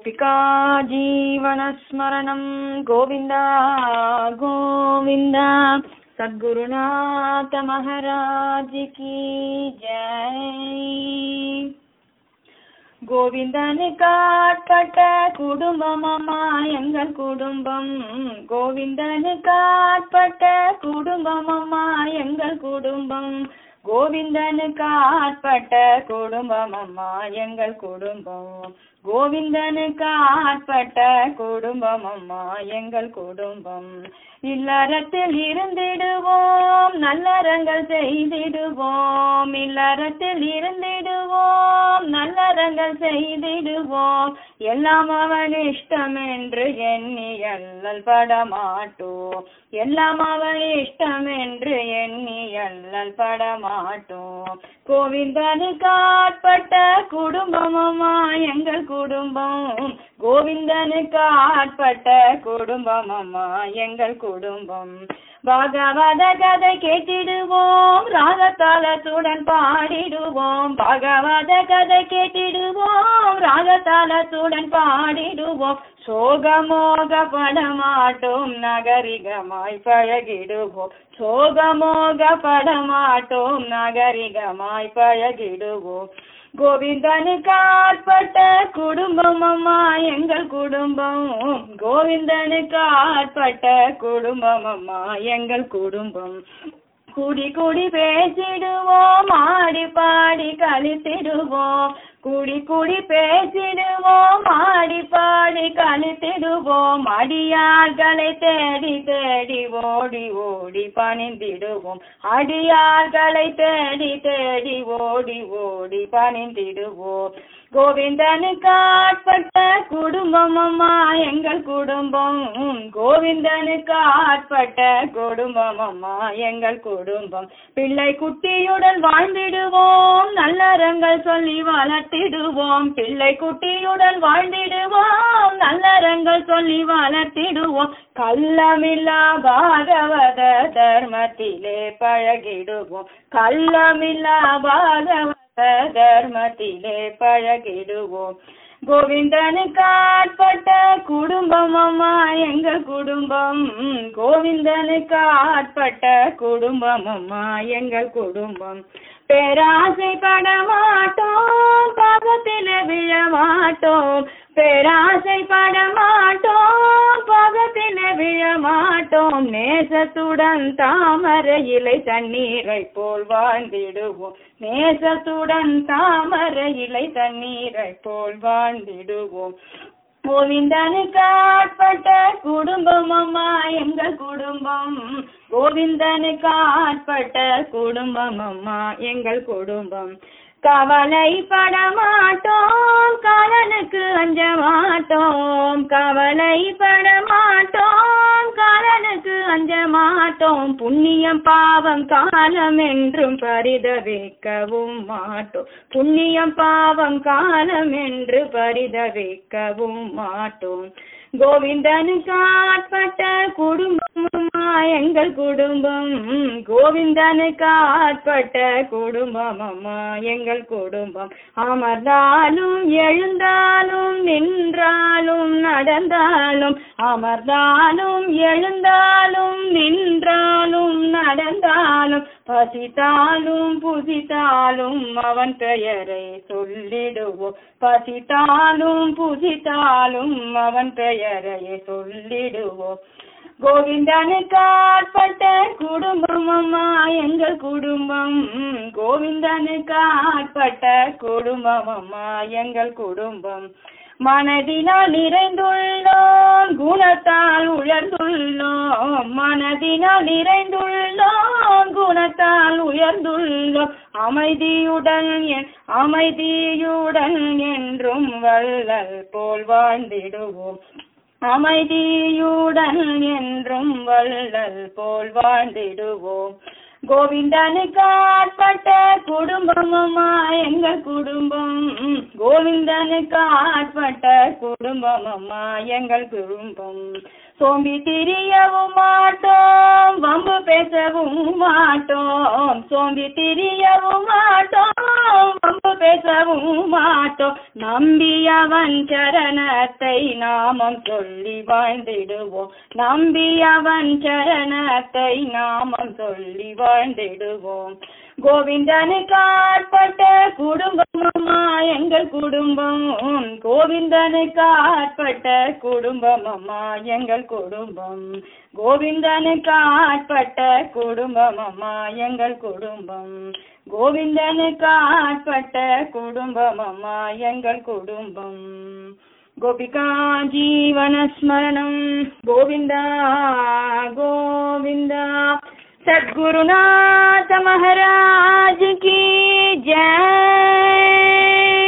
गोपिका जीवनस्मरणं गोविंद गोविंद। सद्गुरुनाथ महाराज की जय। கோவிந்தனுக்காட்பட்ட குடும்பமம்மா எங்கள் குடும்பம், கோவிந்தனுக்காட்பட்ட குடும்பமம்மா எங்கள் குடும்பம், கோவிந்தனுக்காட்பட்ட குடும்பமம்மா எங்கள் குடும்பம், கோவிந்தனுக்காட்பட்ட குடும்பமம்மா எங்கள் குடும்பம். இல்லறத்தில் இருந்திடுவோம், நல்லறங்கள் செய்திடுவோம், இல்லறத்தில் இருந்திடுவோம், நல்லறங்கள் செய்திடுவோம். எல்லாம் அவன் இஷ்டம் என்று எண்ணி அல்லல் படமாட்டோம், எல்லாம் அவன் இஷ்டம் என்று எண்ணி அல்லல் படமாட்டோம். கோவிந்தனுக்காட்பட்ட குடும்பமம்மா எங்கள் குடும்பம், கோவிந்தனுக்காட்பட்ட குடும்பமம்மா எங்கள் குடும்பம். பாகவத கதை கேட்டிடுவோம், ராகதாளத்துடன் பாடிடுவோம், பாகவத கதை கேட்டிடுவோம், ராகதாளத்துடன் பாடிடுவோம். சோகமோக படமாட்டோம், நகரிகமாய் பழகிடுவோம், சோகமோக படமாட்டோம், நகரிகமாய் பழகிடுவோம். கோவிந்தனுக்காட்பட்ட குடும்பமம்மா எங்கள் குடும்பம், கோவிந்தனுக்காட்பட்ட குடும்பமம்மா எங்கள் குடும்பம். கூடி கூடி பேசிடுவோம், ஆடி பாடி கழித்திடுவோம், கூடி கூடி பேசிடுவோம், ஆடி பாடி கழித்திடுவோம். அடியார்களை தேடி தேடி ஓடி ஓடி பணிந்திடுவோம், அடியார்களை தேடி தேடி ஓடி ஓடி பணிந்திடுவோம். கோவிந்தனுக்காட்பட்ட குடும்பமம்மா எங்கள் குடும்பம், கோவிந்தனுக்காட்பட்ட குடும்பமம்மா எங்கள் குடும்பம். பிள்ளை குட்டியுடன் வாழ்ந்திடுவோம், நல்லறங்கள் சொல்லி வளர்த்திடுவோம், பிள்ளை குட்டியுடன் வாழ்ந்திடுவோம், நல்லறங்கள் சொல்லி வளர்த்திடுவோம். கள்ளமில்லா பாகவத தர்மத்திலே பழகிடுவோம், கள்ளமில்லா பாகவத தர்மத்திலே பழகிடுவோம். கோவிந்தனுக்காட்பட்ட குடும்பமம்மா எங்கள் குடும்பம், கோவிந்தனுக்காட்பட்ட குடும்பமம்மா எங்கள் குடும்பம். பேராசை படமாட்டோம், பாகத்திலே விழமாட்டோம், பேராசை படமாட்டோம், பாகத்திலே விழமாட்டோம். நேசத்துடன் தாமரை இலை தண்ணீரை போல் வாழ்ந்திடுவோம், நேசத்துடன் தாமரை இலை தண்ணீரை போல் வாழ்ந்திடுவோம். கோவிந்தனுக்காட்பட்ட குடும்பமம்மா எங்கள் குடும்பம், கோவிந்தனுக்காட்பட்ட குடும்பமம்மா எங்கள் குடும்பம். கவலை படமாட்டோம், காலனுக்கு அஞ்ச மாட்டோம், கவலை படமாட்டோம், காலனுக்கு அஞ்ச மாட்டோம். புண்ணியம் பாவம் காலம் என்றும் பரிதவிக்கவும் மாட்டோம், புண்ணியம் பாவம் காலம் என்று பரிதவிக்கவும் மாட்டோம். கோவிந்தனுக்காட்பட்ட குடும்பமம்மா எங்கள் குடும்பம், கோவிந்தனுக்காட்பட்ட குடும்பமம்மா எங்கள் குடும்பம். அமர்ந்தாலும் எழுந்தாலும் நின்றாலும் நடந்தாலும், அமர்ந்தாலும் எழுந்தாலும் நின்றாலும் நடந்தாலும், பசித்தாலும் புசித்தாலும் அவன் பெயரை சொல்லிடுவோம், பசித்தாலும் புசித்தாலும் அவன் பெயரை சொல்லிடுவோம். கோவிந்தனுக்காட்பட்ட குடும்பமம்மா எங்கள் குடும்பம், கோவிந்தனுக்காட்பட்ட குடும்பமம்மா எங்கள் குடும்பம். மனதினால் நிறைந்துள்ளோம், குணத்தால் உயர்ந்துள்ளோம், மனதினால் நிறைந்துள்ளோம், குணத்தால் உயர்ந்துள்ளோம். அமைதியுடன் அமைதியுடன் என்றும் வள்ளல் போல் வாழ்ந்திடுவோம், அமைதியுடன் என்றும் வள்ளல் போல் வாழ்ந்திடுவோம். கோவிந்தனுக்கு ஆட்பட்ட குடும்பம் அம்மா எங்கள் குடும்பம். கோவிந்தனுக்கு ஆட்பட்ட குடும்பம் அம்மா எங்கள் குடும்பம். சோம்பி திரியவும் மாட்டோம், வம்பு பேசவும் மாட்டோம். சோம்பி திரியவும் மாட்டோம், வம்பு பேசவும் மாட்டோம். நம்பியவன் சரணத்தை நாமம் சொல்லி வாழ்ந்திடுவோம். நம்பியவன் சரணத்தை நாமம் சொல்லி வாழ்ந்திடுவோம். கோவிந்தனுக்கு ஆட்பட்ட குடும்பம் அம்மா எங்கள் குடும்பம். கோவிந்தனுக்கு ஆட்பட்ட குடும்பம் அம்மா எங்கள் குடும்பம். கோவிந்தனுக்கு ஆட்பட்ட குடும்பம் அம்மா எங்கள் குடும்பம். கோவிந்தனுக்கு ஆட்பட்ட குடும்பம் அம்மா எங்கள் குடும்பம். கோபிகா ஜீவனஸ்மரணம் கோவிந்தா கோவிந்தா. सद्गुरुनाथ महाराज की जय।